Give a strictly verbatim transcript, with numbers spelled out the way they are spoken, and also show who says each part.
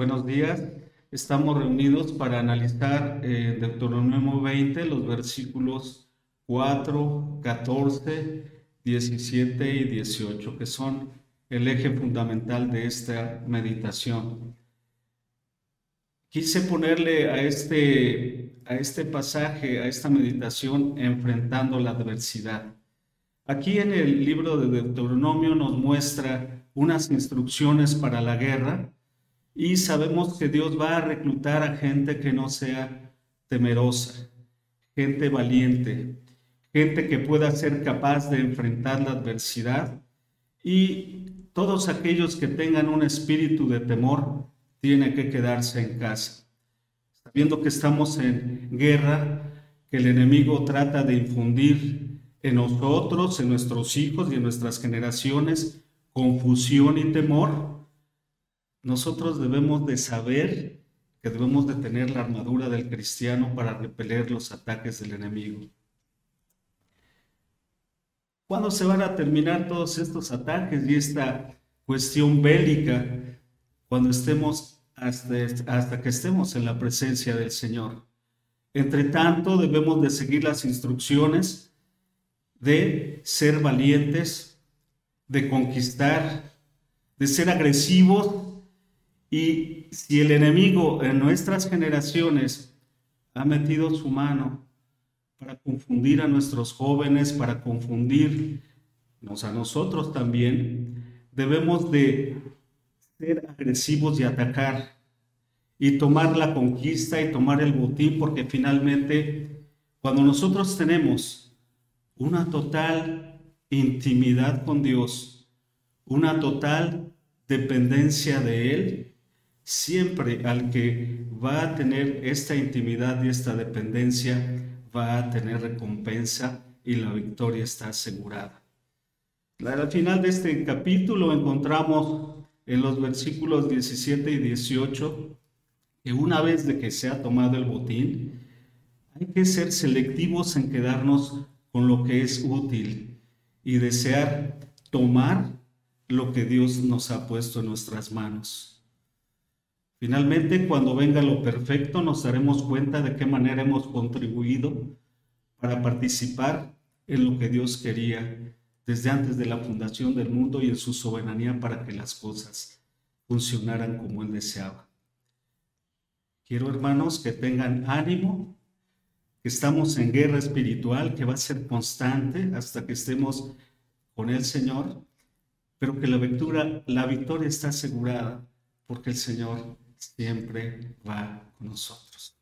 Speaker 1: Buenos días. Estamos reunidos para analizar eh, Deuteronomio veinte, los versículos cuatro, catorce, diecisiete y dieciocho, que son el eje fundamental de esta meditación. Quise ponerle a este, a este pasaje, a esta meditación, enfrentando la adversidad. Aquí en el libro de Deuteronomio nos muestra unas instrucciones para la guerra y sabemos que Dios va a reclutar a gente que no sea temerosa, gente valiente, gente que pueda ser capaz de enfrentar la adversidad, y todos aquellos que tengan un espíritu de temor tienen que quedarse en casa. Sabiendo que estamos en guerra, que el enemigo trata de infundir en nosotros, en nuestros hijos y en nuestras generaciones confusión y temor, nosotros debemos de saber que debemos de tener la armadura del cristiano para repeler los ataques del enemigo. ¿Cuándo se van a terminar todos estos ataques y esta cuestión bélica? Cuando estemos hasta, hasta que estemos en la presencia del Señor. Entre tanto, debemos de seguir las instrucciones de ser valientes, de conquistar, de ser agresivos. Y si el enemigo en nuestras generaciones ha metido su mano para confundir a nuestros jóvenes, para confundirnos a nosotros también, debemos de ser agresivos y atacar y tomar la conquista y tomar el botín, porque finalmente cuando nosotros tenemos una total intimidad con Dios, una total dependencia de Él, siempre al que va a tener esta intimidad y esta dependencia va a tener recompensa y la victoria está asegurada. Al final de este capítulo encontramos en los versículos diecisiete y dieciocho que una vez de que se ha tomado el botín, hay que ser selectivos en quedarnos con lo que es útil y desear tomar lo que Dios nos ha puesto en nuestras manos. Finalmente, cuando venga lo perfecto, nos daremos cuenta de qué manera hemos contribuido para participar en lo que Dios quería desde antes de la fundación del mundo y en su soberanía para que las cosas funcionaran como Él deseaba. Quiero, hermanos, que tengan ánimo, que estamos en guerra espiritual, que va a ser constante hasta que estemos con el Señor, pero que la victoria, la victoria está asegurada porque el Señor siempre va con nosotros.